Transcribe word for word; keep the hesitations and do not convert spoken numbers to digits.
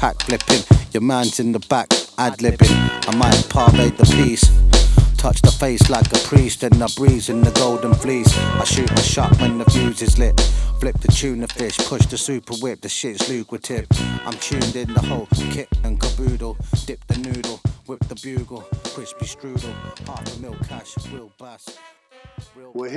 pack flipping. Your man's in the back, ad-libbing. I might parley the piece. Touch the face like a priest, and I breeze in the golden fleece. I shoot my shot when the fuse is lit. Flip the tuna fish, push the super whip, the shit's lucrative. I'm tuned in the whole kit and caboodle. Dip the noodle, whip the bugle, crispy strudel. Half a mil cash, real bass. Real